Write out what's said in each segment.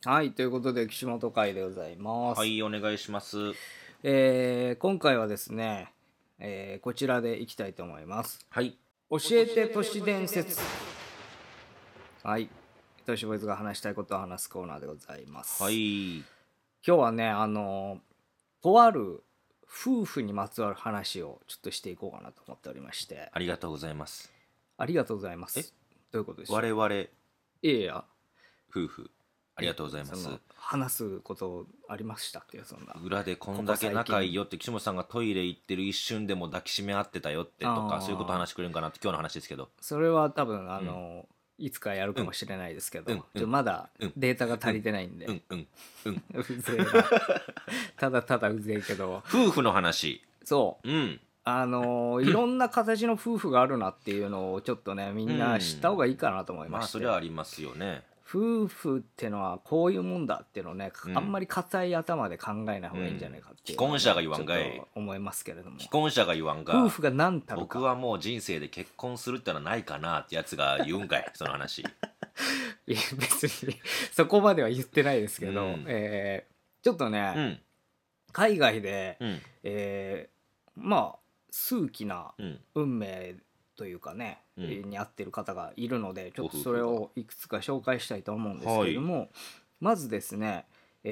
はい、ということで岸本会でございます。 はい、お願いします。 今回はですね、こちらでいきたいと思います。 はい。 教えて都市伝説。はい、都市ボーイズが話したいことを話すコーナーでございます。 はい。 今日はね、とある夫婦にまつわる話をちょっとしていこうかなと思っておりまして。 ありがとうございます。 ありがとうございます。どういうことでしょう。 我々 いやいや、 夫婦ありがとうございます。 その話すことありましたっけ、そんな。 裏でこんだけ仲いいよって岸本さんがトイレ行ってる一瞬でも抱きしめ合ってたよってとかそういうこと話してくれるんかなって今日の話ですけど。 それは多分いつかやるかもしれないですけど、まだデータが足りてないんで、うぜえなただただうぜえけど、 夫婦の話。 そううん。 いろんな形の夫婦があるなっていうのをちょっとねみんな知った方がいいかなと思いままあして、 それはありますよね。 夫婦ってのはこういうもんだっていうのをね、あんまり硬い頭で考えない方がいいんじゃないかっていう、 既婚者が言わんかい。 ちょっと思いますけれども、 既婚者が言わんが夫婦が何たるか。 僕はもう人生で結婚するってのはないかなってやつが言うんかいその話。 いや別にそこまでは言ってないですけど、ちょっとね、 うん海外で、 うんまあ数奇なうん運命というかね、 うんに合ってる方がいるので、ちょっとそれご夫婦をいくつか紹介したいと思うんですけれども、まずですね、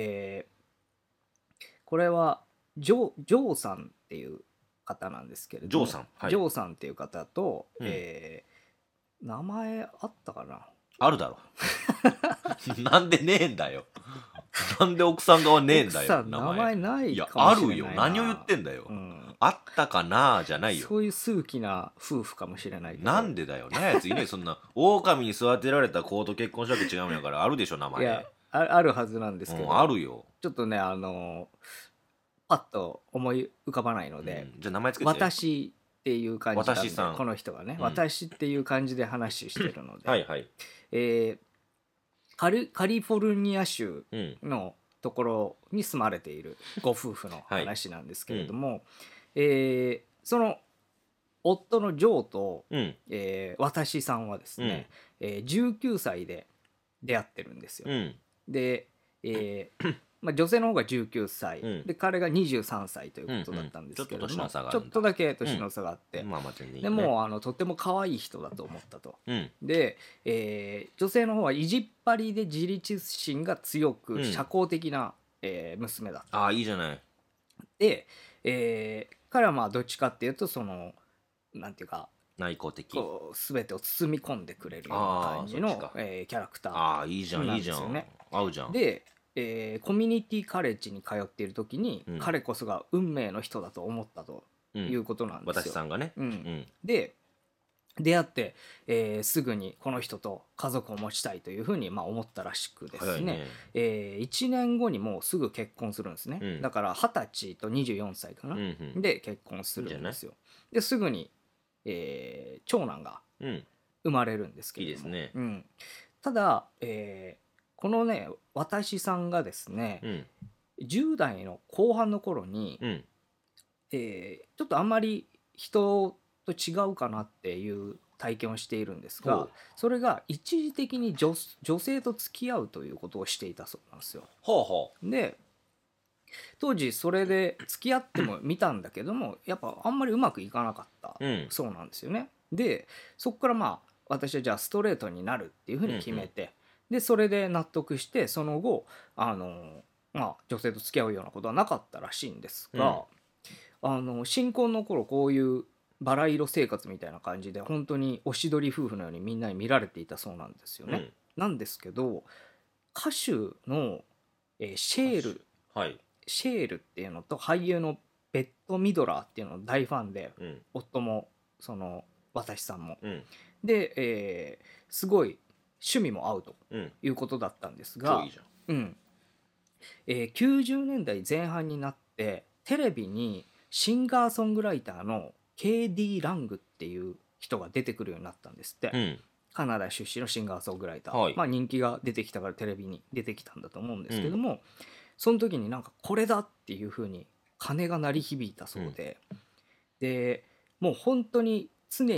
これはジョーさんっていう方なんですけれども、 ジョーさん、はい、 ジョーさんっていう方と、 うん名前あったかな。 あるだろなんでねえんだよなんで奥さん側ねえんだよ奥さん名前ないやかもしれないな。 あるよ、何を言ってんだよ、 うんあったかなじゃないよ。 そういう数奇な夫婦かもしれないけど。 なんでだよねやついねそんな狼に育てられた子と結婚したわけ違うんやからあるでしょ名前。 いや、あるはずなんですけど、 あるよ。 ちょっとねパッと思い浮かばないので、 じゃあ名前つけて。 私っていう感じなんで、 私さん、 この人がね、私っていう感じで話してるので、 はいはい、 カリフォルニア州のところに住まれているご夫婦の話なんですけれども、その夫のジョーと、私さんはですね、19歳で出会ってるんですよ。で、女性の方が19歳、で彼が23歳ということだったんですけれども、ちょっとだけ年の差があって、でもうとっても可愛い人だと思ったと。で、女性の方は意地っ張りで自立心が強く、社交的な、娘だった。 ああいいじゃない。 で、彼はまあどっちかっていうとそのなんていうか内向的、 こう全てを包み込んでくれるような感じの、キャラクターなんですよね。 いいじゃんいいじゃん、合うじゃん。 で、コミュニティカレッジに通っている時に、彼こそが運命の人だと思ったということなんですよ。 私さんがね。 で出会って、すぐにこの人と家族を持ちたいというふうに思ったらしくですね、1年後にもうすぐ結婚するんですね。だから20歳と24歳かな、で結婚するんですよ。ですぐに、長男が生まれるんですけれども、 いいですね。 ただ、このね私さんがですね、10代の後半の頃に、ちょっとあんまり人と違うかなっていう体験をしているんですが、それが一時的に女性と付き合うということをしていたそうなんですよ。で当時それで付き合ってもみたんだけどもやっぱあんまりうまくいかなかったそうなんですよね。でそこから私はじゃあストレートになるっていうふうに決めて、でそれで納得してその後女性と付き合うようなことはなかったらしいんですが、新婚の頃こういうバラ色生活みたいな感じで本当におしどり夫婦のようにみんなに見られていたそうなんですよね。なんですけど歌手の、シェールっていうのと俳優のベッド・ミドラーっていうのの大ファンで、夫もその私さんも、で、すごい趣味も合うということだったんですが、90年代前半になってテレビにシンガーソングライターの KD ラングっていう人が出てくるようになったんですって、カナダ出身のシンガーソングライター、人気が出てきたからテレビに出てきたんだと思うんですけども、その時になんかこれだっていう風に鐘が鳴り響いたそうで、でもう本当に常に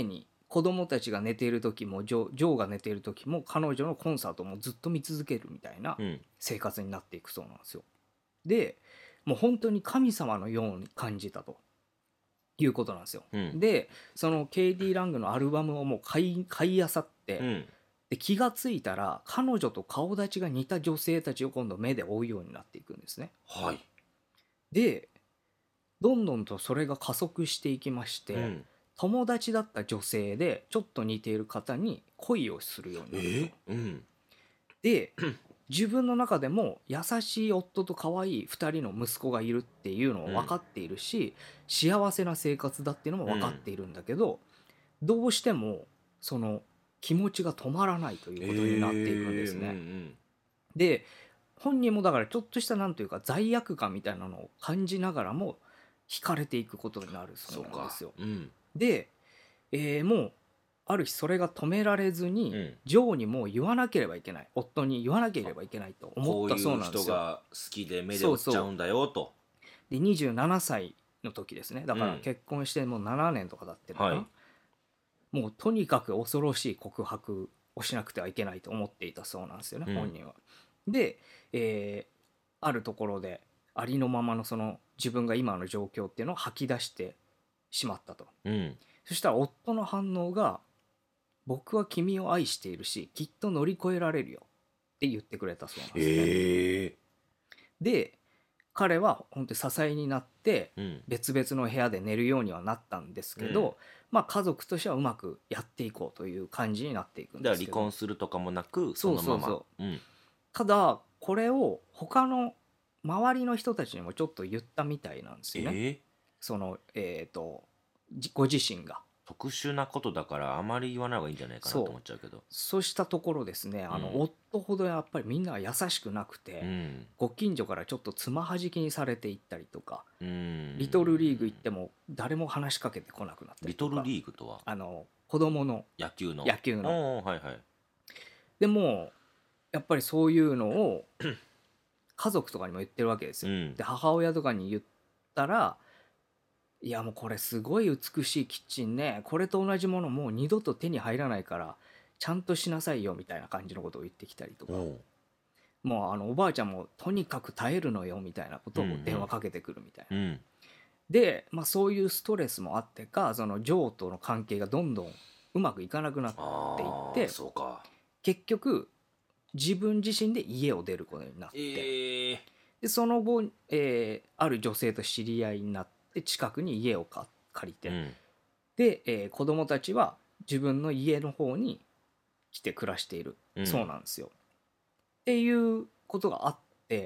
子供たちが寝ている時もジョーが寝ている時も彼女のコンサートもずっと見続けるみたいな生活になっていくそうなんですよ。でもう本当に神様のように感じたということなんですよ。でそのケイディ・ラングのアルバムをもう買い漁って、で気がついたら彼女と顔立ちが似た女性たちを今度目で追うようになっていくんですね。 はい。 でどんどんとそれが加速していきまして、友達だった女性でちょっと似ている方に恋をするようになると。で自分の中でも優しい夫と可愛い2人の息子がいるっていうのを分かっているし、幸せな生活だっていうのも分かっているんだけど、どうしてもその気持ちが止まらないということになっていくんですね。で本人もだからちょっとしたなんというか罪悪感みたいなのを感じながらも惹かれていくことになるそうなんですよ。で、もうある日それが止められずに、ジョーにもう言わなければいけない、夫に言わなければいけないと思ったそうなんですよ。 こういう人が好きで目で追っちゃうんだよと。 で27歳の時ですね。だから結婚してもう7年とか経ってるのかな、もうとにかく恐ろしい告白をしなくてはいけないと思っていたそうなんですよね、本人は。で、あるところでありのままのその自分が今の状況っていうのを吐き出してしまったと。そしたら夫の反応が僕は君を愛しているしきっと乗り越えられるよって言ってくれたそうなんですね。で彼は本当に支えになって別々の部屋で寝るようにはなったんですけど、まあ家族としてはうまくやっていこうという感じになっていくんですけど、 だから離婚するとかもなくそのまま。 ただこれを他の周りの人たちにもちょっと言ったみたいなんですよね。そのご自身が特殊なことだからあまり言わない方がいいんじゃないかなと思っちゃうけど、 そうしたところですね、夫ほどやっぱりみんなが優しくなくて、ご近所からちょっとつまはじきにされていったりとか、リトルリーグ行っても誰も話しかけてこなくなったりとか。 リトルリーグとは子供の野球のでもやっぱりそういうのを家族とかにも言ってるわけですよ。で母親とかに言ったら、いやもうこれすごい美しいキッチンね、これと同じものもう二度と手に入らないからちゃんとしなさいよみたいな感じのことを言ってきたりとか、もうおばあちゃんもとにかく耐えるのよみたいなことを電話かけてくるみたいな。で、まあ、そういうストレスもあってかそのジョーとの関係がどんどんうまくいかなくなっていって、結局自分自身で家を出ることになって、でその後、ある女性と知り合いになって近くに家を借りて、で、子供たちは自分の家の方に来て暮らしている、そうなんですよ。っていうことがあって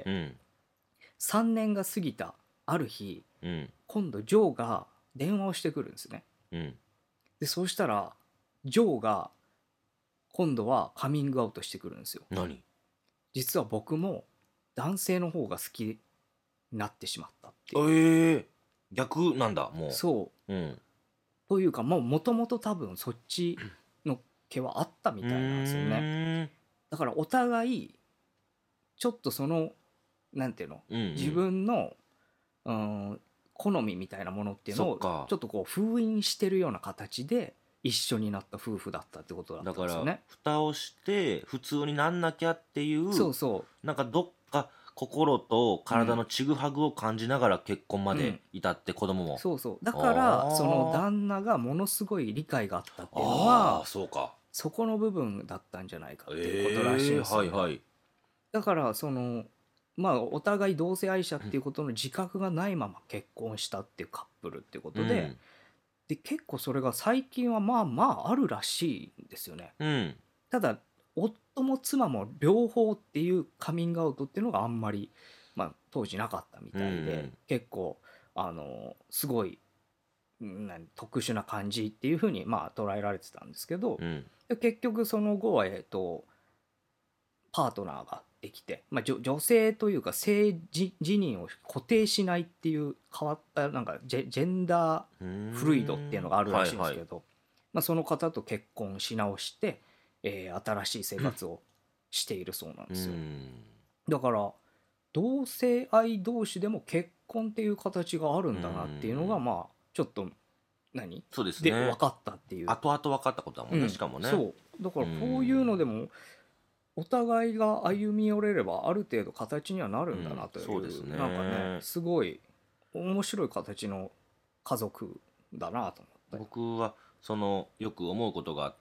、3年が過ぎたある日、今度ジョーが電話をしてくるんですね。でそうしたらジョーが今度はカミングアウトしてくるんですよ。実は僕も男性の方が好きになってしまったっていう。 逆なんだもう。 そう、というかもともと多分そっちの毛はあったみたいなんですよね。だからお互いちょっとそのなんていうの、自分の好みみたいなものっていうのをちょっとこう封印してるような形で一緒になった夫婦だったってことだったんですよね。 だから蓋をして普通になんなきゃっていう、なんかどっか心と体のちぐはぐを感じながら結婚まで至って子供も、 だからその旦那がものすごい理解があったっていうのはそこの部分だったんじゃないかっていうことらしいんですよね。だからそのまあお互い同性愛者っていうことの自覚がないまま結婚したっていうカップルっていうことで、で結構それが最近はまあまああるらしいんですよね。ただ夫も妻も両方っていうカミングアウトっていうのがあんまり、まあ、当時なかったみたいで、結構すごい特殊な感じっていうふうにまあ捉えられてたんですけど、結局その後はパートナーができて、まあ、女性というか性自認を固定しないっていう変わったなんかジェンダーフルイドっていうのがあるらしいんですけど、まあ、その方と結婚し直して、新しい生活をしているそうなんですよ。だから同性愛同士でも結婚っていう形があるんだなっていうのがまあちょっとそうですね。 で分かったっていう。 後々分かったことだもんね、しかもね。 そうだからこういうのでもお互いが歩み寄れればある程度形にはなるんだなという、 そうですね。 なんかねすごい面白い形の家族だなと思って。 僕はよく思うことがあって、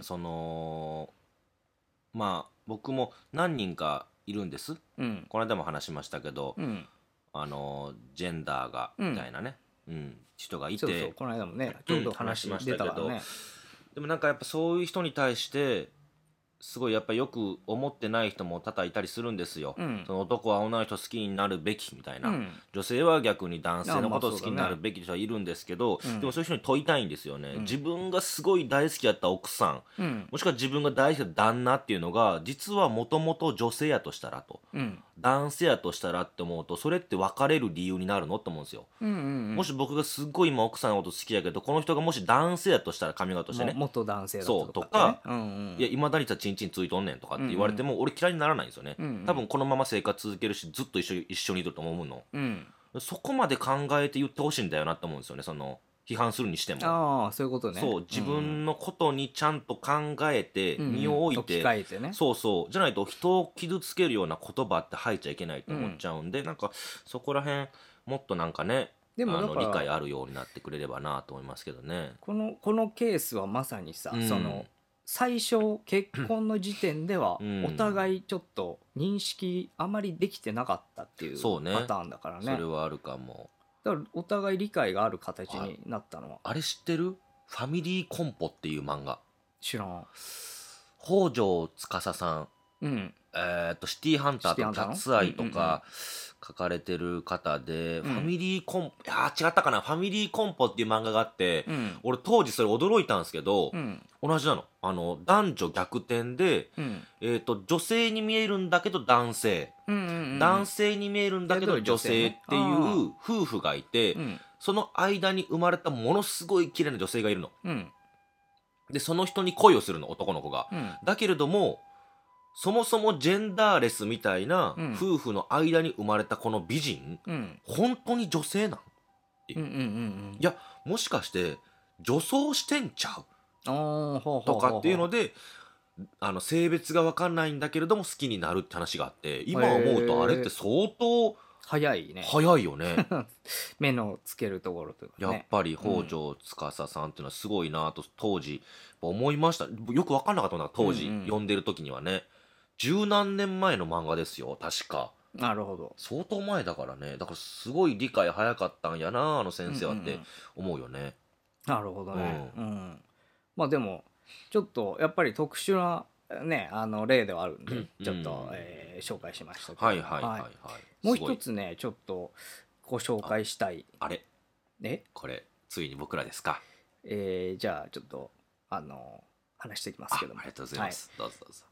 まあ僕も何人かいるんです、この間も話しましたけど、ジェンダーがみたいなね、人がいて、 そうこの間もねちょうど話しましたけど、 でもなんかやっぱそういう人に対してすごいやっぱよく思ってない人も多々いたりするんですよ、その男は女の人好きになるべきみたいな、女性は逆に男性のことを好きになるべき人はいるんですけど、でもそういう人に問いたいんですよね、自分がすごい大好きだった奥さん、もしくは自分が大好きだった旦那っていうのが実はもともと女性やとしたらと、男性やとしたらって思うと、それって別れる理由になるのって思うんですよ、もし僕がすっごい今奥さんのこと好きやけど、この人がもし男性やとしたら、カミングアウトしてね、 元男性だとか、いやいまだにチンチンついとんねんとかって言われても、俺嫌いにならないんですよね、多分このまま生活続けるし、ずっと一緒にいると思うの、そこまで考えて言ってほしいんだよなって思うんですよね、批判するにしても。 そういうことね。 そう自分のことにちゃんと考えて、身を置いて、 ね、 そうじゃないと人を傷つけるような言葉って吐いちゃいけないと思っちゃうんで、なんかそこら辺もっとなんかね、でも理解あるようになってくれればなと思いますけどね。 このケースはまさにさ、最初結婚の時点ではお互いちょっと認識あまりできてなかったっていうパターンだからね。 それはあるかも。 だからお互い理解がある形になったのは。 あれ知ってる？ファミリーコンポっていう漫画。 知らん。 北条司さん、シティハンターとかキャッツアイとか書かれてる方で、ファミリーコンポ、違ったかな、ファミリーコンポっていう漫画があって、俺当時それ驚いたんですけど、同じなの。男女逆転で、女性に見えるんだけど男性、男性に見えるんだけど女性っていう夫婦がいて、その間に生まれたものすごい綺麗な女性がいるの。でその人に恋をするの、男の子が、だけれどもそもそもジェンダーレスみたいな夫婦の間に生まれたこの美人、本当に女性なんっていう、いやもしかして女装してんちゃうとかっていうので、性別が分かんないんだけれども好きになるって話があって、今思うとあれって相当早いね。 早いよね。 目のつけるところというか、ね、 やっぱり北条司さんっていうのはすごいなと当時思いました。よく分かんなかったんだ、当時、読んでる時にはね。十何年前の漫画ですよ確か。 なるほど。 相当前だからね。だからすごい理解早かったんやな、先生はって思うよね。 なるほどね。まあでもちょっとやっぱり特殊なね例ではあるんで、ちょっと、紹介しましたけど、もう一つねちょっとご紹介したい。 あれこれついに僕らですか。 じゃあちょっと話していきますけども。 ありがとうございます、どうぞどうぞ。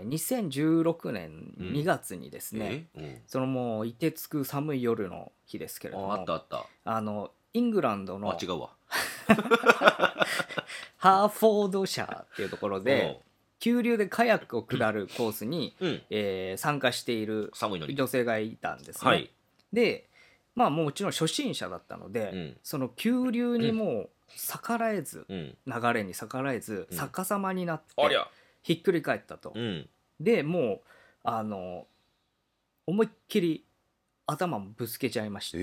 2016年2月にですね、そのもう凍てつく寒い夜の日ですけれども、 あったイングランドの違うわハーフォードシャーっていうところで急流でカヤックを下るコースに、参加している女性がいたんですね。でまあもちろん初心者だったので、その急流にもう逆らえず、流れに逆らえず逆さまになって、ひっくり返ったと。でもう思いっきり頭もぶつけちゃいまして、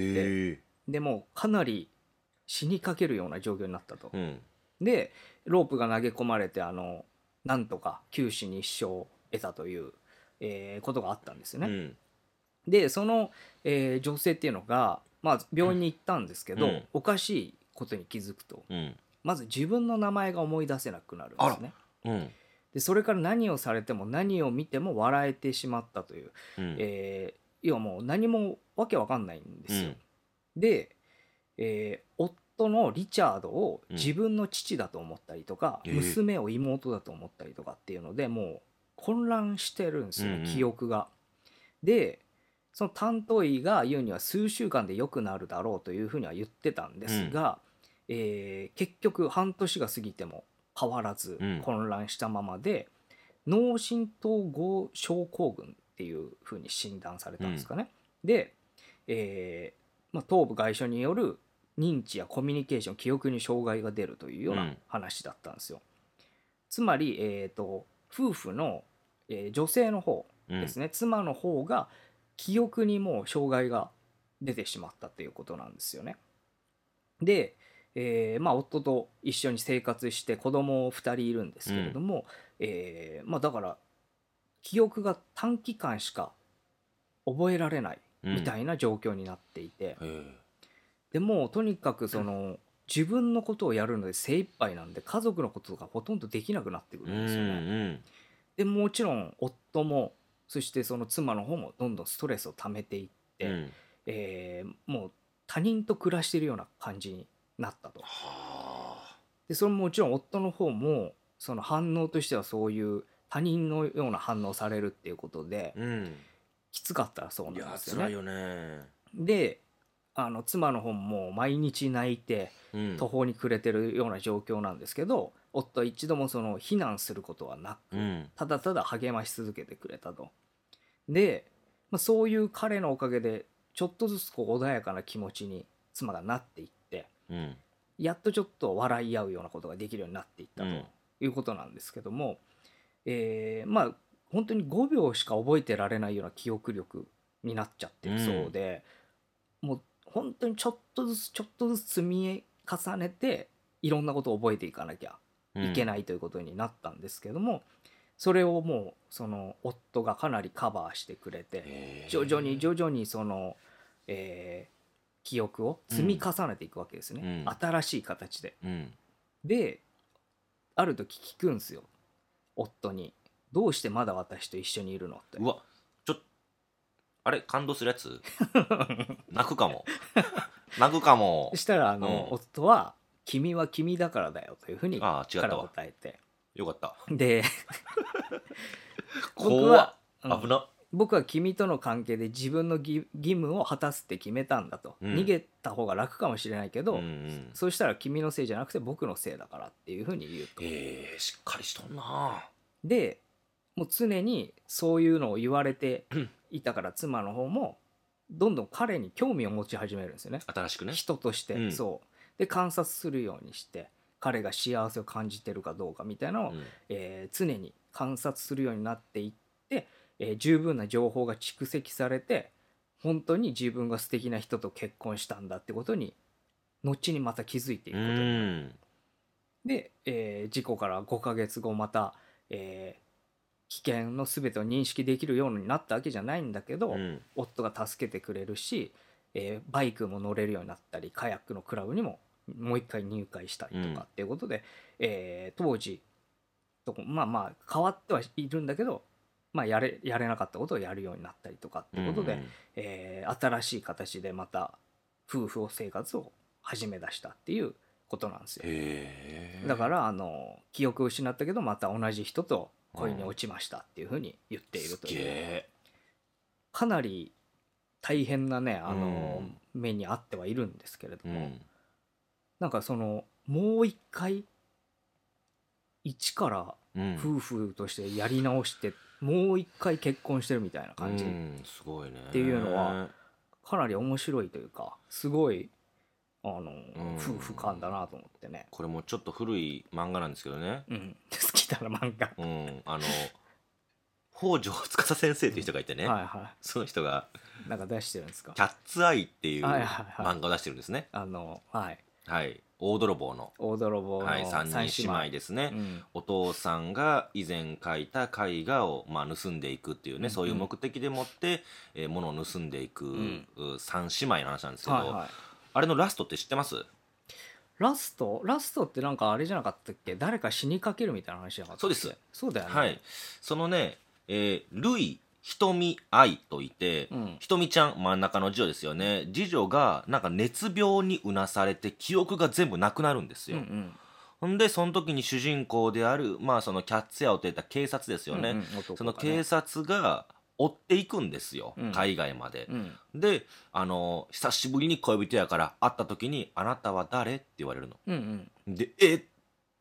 でもうかなり死にかけるような状況になったと。でロープが投げ込まれてなんとか九死に一生を得たという、ことがあったんですよね。でその、女性っていうのが、まあ、病院に行ったんですけど、おかしいことに気づくと、まず自分の名前が思い出せなくなるんですね。でそれから何をされても何を見ても笑えてしまったという、要はもう何もわけわかんないんですよ。で、夫のリチャードを自分の父だと思ったりとか、娘を妹だと思ったりとかっていうのでもう混乱してるんですよ、記憶が。でその担当医が言うには数週間で良くなるだろうというふうには言ってたんですが、結局半年が過ぎても変わらず混乱したままで、脳震盪後症候群っていうふうに診断されたんですかね。で、頭部外傷による認知やコミュニケーション記憶に障害が出るというような話だったんですよ。つまり、夫婦の、女性の方ですね、妻の方が記憶にもう障害が出てしまったということなんですよね。で、夫と一緒に生活して子供2人いるんですけれども、だから記憶が短期間しか覚えられないみたいな状況になっていて、でもとにかく自分のことをやるので精一杯なんで家族のことがほとんどできなくなってくるんですよね。でもちろん夫もそしてその妻の方もどんどんストレスを溜めていって、もう他人と暮らしているような感じになったと。でそれももちろん夫の方もその反応としてはそういう他人のような反応されるっていうことで、きつかったそうなんですよね。 いや辛いよね。 で妻の方も毎日泣いて途方に暮れてるような状況なんですけど、夫は一度も非難することはなく、ただただ励まし続けてくれたと。で、そういう彼のおかげでちょっとずつ穏やかな気持ちに妻がなっていって、やっとちょっと笑い合うようなことができるようになっていったということなんですけども、本当に5秒しか覚えてられないような記憶力になっちゃってるそうで、もう本当にちょっとずつ積み重ねていろんなことを覚えていかなきゃいけないということになったんですけども、それをもうその夫がかなりカバーしてくれて、徐々に記憶を積み重ねていくわけですね、新しい形で。である時聞くんですよ、夫に。どうしてまだ私と一緒にいるのって。 うわ、あれ感動するやつ泣くかもそしたら夫は「君は君だからだよ」というふうにから答えて、 よかった。 で僕は君との関係で自分の義務を果たすって決めたんだと、逃げた方が楽かもしれないけど、そうしたら君のせいじゃなくて僕のせいだからっていうふうに言うと。 しっかりしとんな。 でもう常にそういうのを言われていたから妻の方もどんどん彼に興味を持ち始めるんですよね、 新しくね、 人として。そうで観察するようにして彼が幸せを感じてるかどうかみたいなのを、常に観察するようになっていって、十分な情報が蓄積されて本当に自分が素敵な人と結婚したんだってことに後にまた気づいていくことになる。で、事故から5ヶ月後また、危険の全てを認識できるようになったわけじゃないんだけど、夫が助けてくれるし、バイクも乗れるようになったりカヤックのクラブにももう一回入会したりとかっていうことで、当時と変わってはいるんだけど、やれなかったことをやるようになったりとかっていうことで、新しい形でまた夫婦生活を始め出したっていうことなんですよ。だから記憶を失ったけどまた同じ人と恋に落ちましたっていうふうに言っているという、かなり大変なね目にあってはいるんですけれども、なんかもう一回一から夫婦としてやり直して、もう一回結婚してるみたいな感じすごいねっていうのはかなり面白いというか、すごい夫婦感だなと思ってね。 これもちょっと古い漫画なんですけどね、 好きだな漫画。 北条司先生っていう人がいてね、その人がなんか出してるんですか。 キャッツアイっていう漫画を出してるんですね。大泥棒の3人姉妹ですね、お父さんが以前描いた絵画を盗んでいくっていうね、そういう目的でもって物を盗んでいく3姉妹の話なんですけど、あれのラストって知ってます？ ラストってなんかあれじゃなかったっけ、誰か死にかけるみたいな話じゃなかったっけ。 そうです。 そうだよね。 そのね、ルイひとみ愛といて、ひとみちゃん真ん中の次女ですよね。次女がなんか熱病にうなされて記憶が全部なくなるんですよ。ほんでその時に主人公であるそのキャッツヤをといった警察ですよね、その警察が追っていくんですよ、海外まで。で久しぶりに恋人やから会った時に「あなたは誰？」って言われるの。で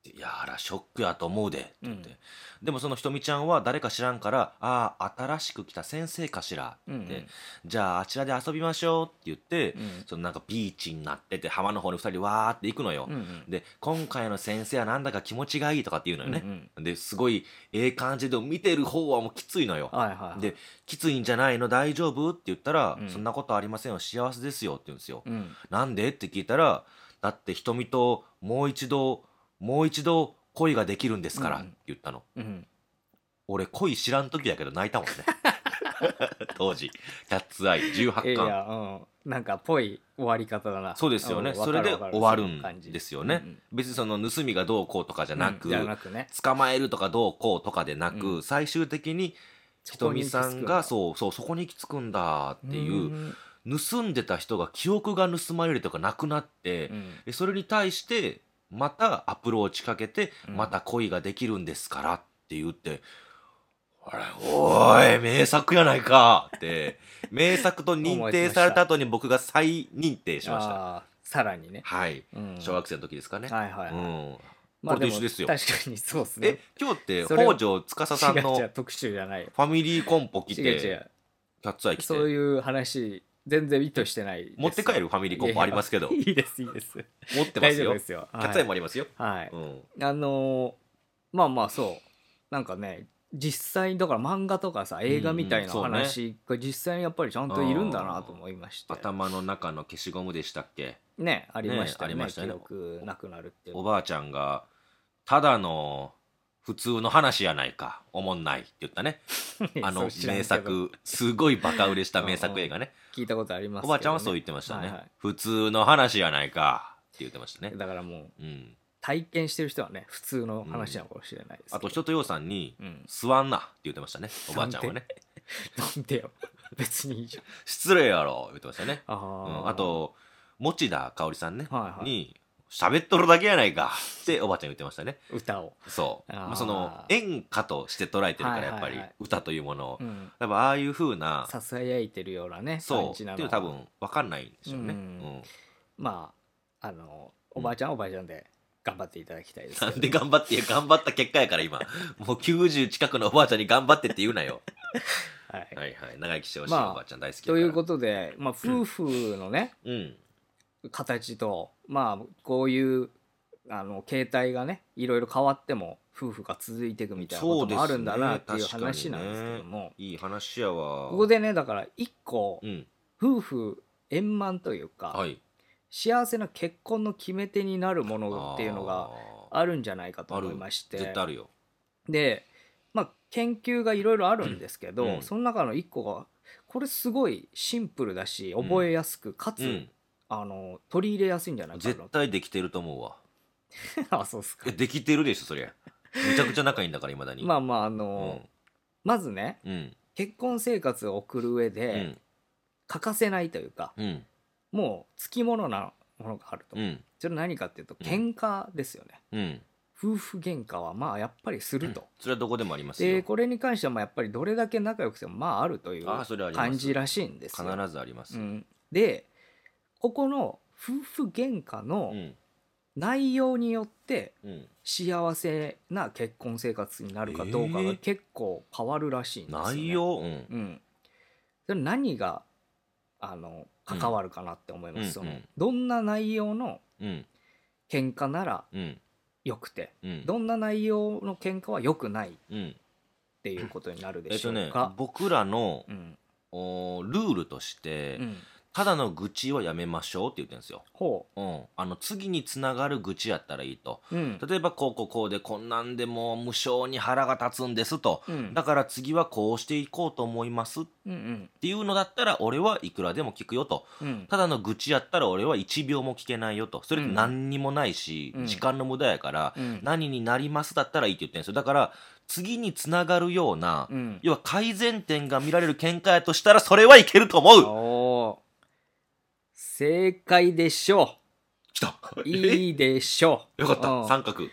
いやあらショックやと思うでって言って、でもそのひとみちゃんは誰か知らんから「ああ新しく来た先生かしら」って、じゃああちらで遊びましょうって言って、そのなんかビーチになってて浜の方に2人わーって行くのよ、で今回の先生はなんだか気持ちがいいとかって言うのよね、ですごい感じで見てる方はもうきついのよ、できついんじゃないの大丈夫って言ったら、そんなことありませんよ幸せですよって言うんですよ、なんでって聞いたら、だってひとみともう一度恋ができるんですからって言ったの、俺恋知らん時やけど泣いたもんね当時キャッツアイ18巻、いや、 なんかぽい終わり方だな。 そうですよね、それで終わるんですよね、別にその盗みがどうこうとかじゃなく、捕まえるとかどうこうとかでなく、最終的にひとみさんがそこに行き着くんだっていう、盗んでた人が記憶が盗まれるとかなくなって、それに対してまたアプローチかけて、また恋ができるんですからって言って、おい名作やないかって名作と認定された後に僕が再認定しました。 さらにね、 はい、小学生の時ですかね。 これと一緒ですよ。 確かにそうですね。 今日って北条司さんの特集じゃない、 ファミリーコンポ来て、キャッツアイ来て、 そういう話全然意図してない。 持って帰るファミリーコンポありますけど。 いいですいいです。 持ってますよ。キャッツアイもありますよ。 はい。まあまあそうなんかね、実際だから漫画とかさ映画みたいな話が実際にやっぱりちゃんといるんだなと思いまして、 頭の中の消しゴムでしたっけね、ありましたね、記憶なくなるっていう。 おばあちゃんがただの普通の話やないかおもんないって言ったね名作、すごいバカ売れした名作映画ね聞いたことありますけどね。 おばあちゃんはそう言ってましたね、普通の話やないかって言ってましたね。 だからもう、体験してる人はね普通の話なのかもしれないですけど、 あと人とようさんに「座んな」って言ってましたね、おばあちゃんはね。 なんでよ別にいいじゃん、 失礼やろ言ってましたね。あと持田香織さんねに「喋っとるだけやないか」っておばあちゃん言ってましたね、 歌を。 そうその演歌として捉えてるからやっぱり歌というものをやっぱああいう風なささやいてるようなね感じなのっていう多分分かんないんでしょうね。 まあおばあちゃんはおばあちゃんで頑張っていただきたいです。 なんで頑張って頑張った結果やから今もう90近くのおばあちゃんに頑張ってって言うなよ。はいはい長生きしてほしい、おばあちゃん大好きだから。 ということで、夫婦のね、形とこういう形態がねいろいろ変わっても夫婦が続いていくみたいなこともあるんだなっていう話なんですけども、 いい話やわ。 ここでねだから一個、夫婦円満というか、幸せな結婚の決め手になるものっていうのがあるんじゃないかと思いまして、 絶対あるよ。 で研究がいろいろあるんですけど、その中の一個がこれすごいシンプルだし覚えやすく、かつ、取り入れやすいんじゃないかな。 絶対できてると思うわ。 あ、そうっすか。 できてるでしょそりゃ。めちゃくちゃ仲いいんだからいまだに。 まずね、結婚生活を送る上で、欠かせないというか、もうつきものなものがあると、それ何かっていうと喧嘩ですよね。夫婦喧嘩はやっぱりすると、 それはどこでもありますよ。 でこれに関してはやっぱりどれだけ仲良くてもあるという感じらしいんですよ。 必ずあります。 でここの夫婦喧嘩の内容によって幸せな結婚生活になるかどうかが結構変わるらしいんですよね。 内容、 それ何が関わるかなって思います。どんな内容の喧嘩ならよくて、どんな内容の喧嘩はよくないっていうことになるでしょうか。 僕らのルールとして、ただの愚痴はやめましょうって言ってるんですよ。次につながる愚痴やったらいいと、例えばこうでこんなんでもう無性に腹が立つんですと、だから次はこうしていこうと思いますっていうのだったら俺はいくらでも聞くよと、ただの愚痴やったら俺は1秒も聞けないよと、それって何にもないし、時間の無駄やから、何になりますだったらいいって言ってるんですよ。だから次につながるような、要は改善点が見られる喧嘩やとしたらそれはいけると思う。 正解でしょう。きた。 いいでしょう。よかった。三角。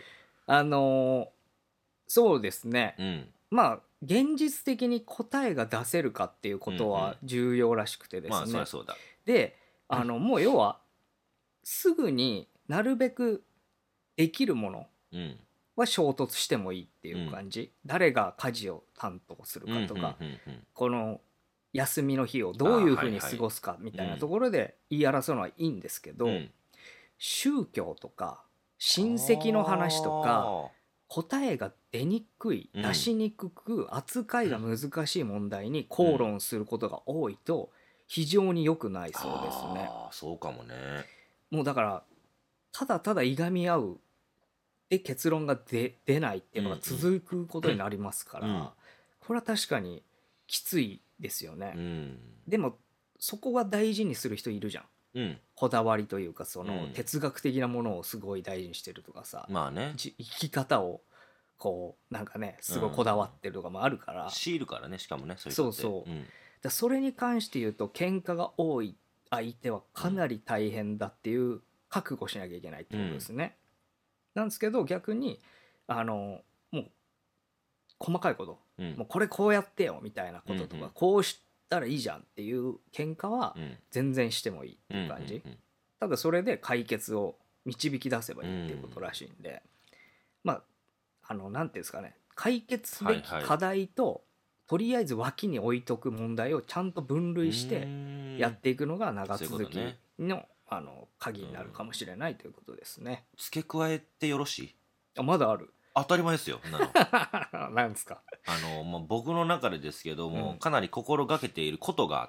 そうですね。現実的に答えが出せるかっていうことは重要らしくてですね。 そうだ。 で、もう要はすぐになるべくできるものは衝突してもいいっていう感じ、誰が家事を担当するかとか、この休みの日をどういうふうに過ごすかみたいなところで言い争うのはいいんですけど、宗教とか親戚の話とか答えが出にくい、出しにくく、扱いが難しい問題に口論することが多いと非常に良くないそうですね。 そうかもね。 もうだからただただいがみ合うで結論が出ないっていうのが続くことになりますから、これは確かにきついですよね。でもそこは大事にする人いるじゃん。こだわりというかその哲学的なものをすごい大事にしてるとかさ、生き方をこうなんかねすごいこだわってるとかもあるから、 シールからね、しかもね、 そうそう、だそれに関して言うと喧嘩が多い相手はかなり大変だっていう覚悟しなきゃいけないってことですね。なんですけど逆にもう細かいこと、もうこれこうやってよみたいなこととか、こうしたらいいじゃんっていう喧嘩は全然してもいいっていう感じ。ただそれで解決を導き出せばいいっていうことらしいんで、まあなんていうんですかね、解決すべき課題ととりあえず脇に置いとく問題をちゃんと分類してやっていくのが長続きの鍵になるかもしれないということですね。 付け加えてよろしい？ まだある。 当たり前ですよ。 なんですか？ 僕の中でですけども、かなり心がけていることがあって、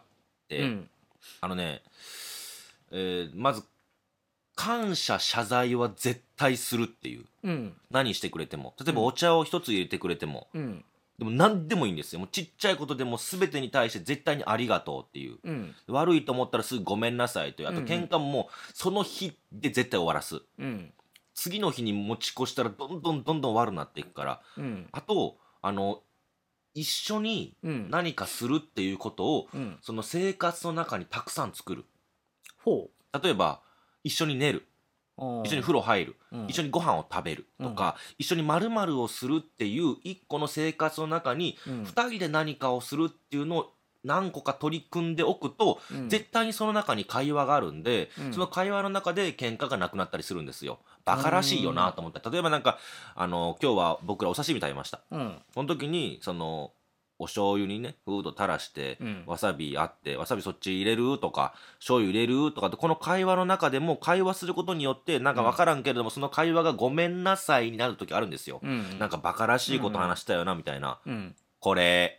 まず感謝謝罪は絶対するっていう、何してくれても、例えばお茶を一つ入れてくれても、でも何でもいいんですよ。もうちっちゃいことでも全てに対して絶対にありがとうっていう、悪いと思ったらすぐごめんなさいという、あと喧嘩もその日で絶対終わらす、次の日に持ち越したらどんどん悪くなっていくから、あと一緒に何かするっていうことを、その生活の中にたくさん作る。例えば一緒に寝る、一緒に風呂入る、一緒にご飯を食べるとか、一緒に〇〇をするっていう一個の生活の中に、二人で何かをするっていうのを何個か取り組んでおくと、絶対にその中に会話があるんで、その会話の中で喧嘩がなくなったりするんですよ。バカらしいよなと思った。例えばなんか今日は僕らお刺身食べました、その時にお醤油にねフード垂らして、わさびあってわさびそっち入れるとか醤油入れるとかって、この会話の中でも会話することによってなんか分からんけれども、その会話がごめんなさいになる時あるんですよ、なんかバカらしいこと話したよなみたいな、これ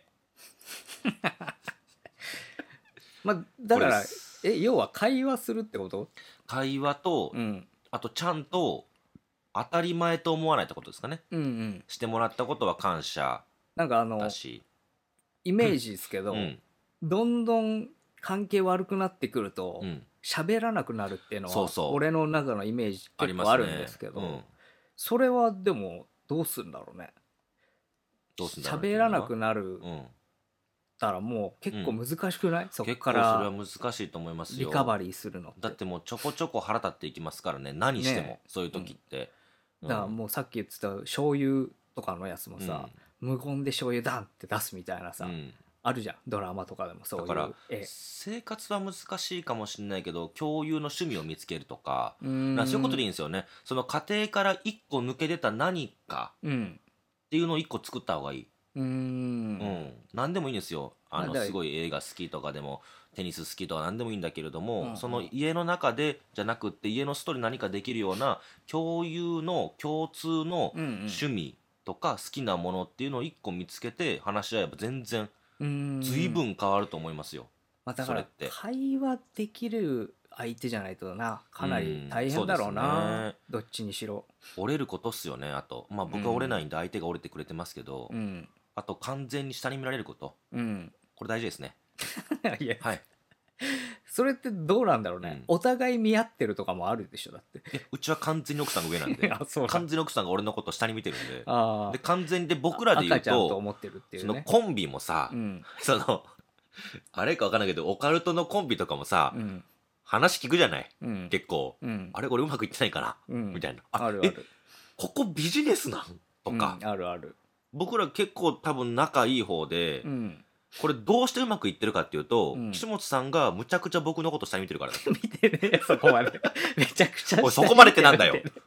だから要は会話するってこと？ 会話と、あとちゃんと当たり前と思わないってことですかね、してもらったことは感謝なんかだし、 イメージですけど、どんどん関係悪くなってくると喋らなくなるっていうのは俺の中のイメージ結構あるんですけど、それはでもどうするんだろうね。喋らなくなるたらもう結構難しくない？そっから結構それは難しいと思いますよ。 リカバリーするのって。 だってもうちょこちょこ腹立っていきますからね、何しても、そういう時って、 だからもうさっき言ってた醤油とかのやつもさ、無言で醤油ダンって出すみたいなさ、あるじゃん、ドラマとかでもそういう。だから生活は難しいかもしれないけど共有の趣味を見つけるとか、そういうことでいいんですよね。その家庭から一個抜け出た何かっていうのを一個作った方がいい。何でもいいんですよ。すごい映画好きとかでもテニス好きとか何でもいいんだけれども、その家の中でじゃなくって家の外で何かできるような共有の共通の趣味とか好きなものっていうのを一個見つけて話し合えば全然随分変わると思いますよ。 だから会話できる相手じゃないとな、かなり大変だろうな、どっちにしろ。 折れることっすよね。あと僕は折れないんで相手が折れてくれてますけど、あと完全に下に見られること、これ大事ですね。 いや、はい、それってどうなんだろうね、お互い見合ってるとかもあるでしょ。だってうちは完全に奥さんが上なんで完全に奥さんが俺のことを下に見てるんで、で完全にで僕らで言うとそのコンビもさ、あれか分からないけどオカルトのコンビとかもさ、話聞くじゃない、結構、あれこれうまくいってないかな、みたいな、 あるある、 ここビジネスなんとか、 あるある。 僕ら結構多分仲いい方で、これどうしてうまくいってるかっていうと、岸本さんがむちゃくちゃ僕のこと下に見てるからだ。 見てねそこまでめちゃくちゃおいそこまでってなんだよ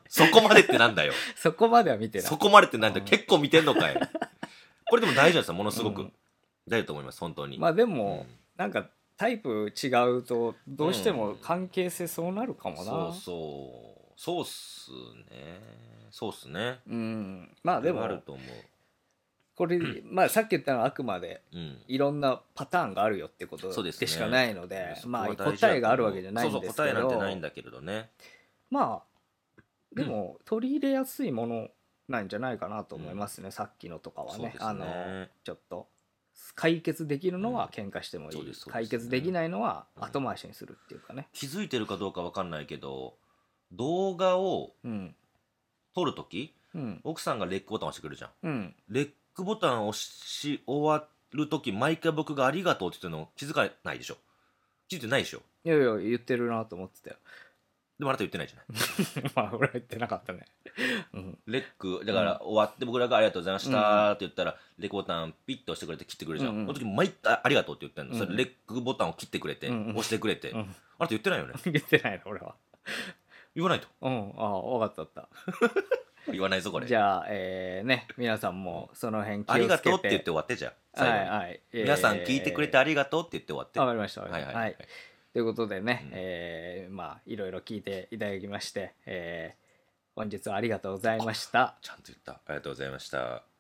そこまでってなんだよ。 そこまでは見てない。 そこまでってなんだよ。結構見てんのかい。これでも大事なんですよ、ものすごく。大事だと思います、本当に。 まあでも、なんかタイプ違うとどうしても関係性そうなるかもな。 そうっすね。そうっすね。 まあでもあると思う。 これ、まあさっき言ったのはあくまでいろんなパターンがあるよってことでしかないので、まあ答えがあるわけじゃないんですけど、 答えなんてないんだけれどね。 まあでも取り入れやすいものなんじゃないかなと思いますね、さっきのとかはね。ちょっと解決できるのは喧嘩してもいい、解決できないのは後回しにするっていうかね。 気づいてるかどうか分かんないけど、動画を撮るとき、奥さんがレックボタン押してくるじゃん。レックボタン押し終わるとき、毎回僕がありがとうって言ってるの気づかないでしょ。気づいてないでしょ。 いやいや、言ってるなと思ってたよ。 でもあなた言ってないじゃない。 まあ俺は言ってなかったね。 レックだから終わって僕らがありがとうございましたって言ったら、レックボタンピッと押してくれて切ってくれるじゃん。その時毎回ありがとうって言ってんの。それレックボタンを切ってくれて、押してくれて。あなた言ってないよね。 言ってないの俺は。 言わないと。 ああ分かった。 言わないぞこれ。 じゃあね、皆さんもその辺気をつけて。 ありがとうって言って終わって、じゃあ最後に。 はい、 皆さん聞いてくれてありがとうって言って終わって。 わかりました。はい。ということでね、まあいろいろ聞いていただきまして、本日はありがとうございました。 ちゃんと言った。ありがとうございました。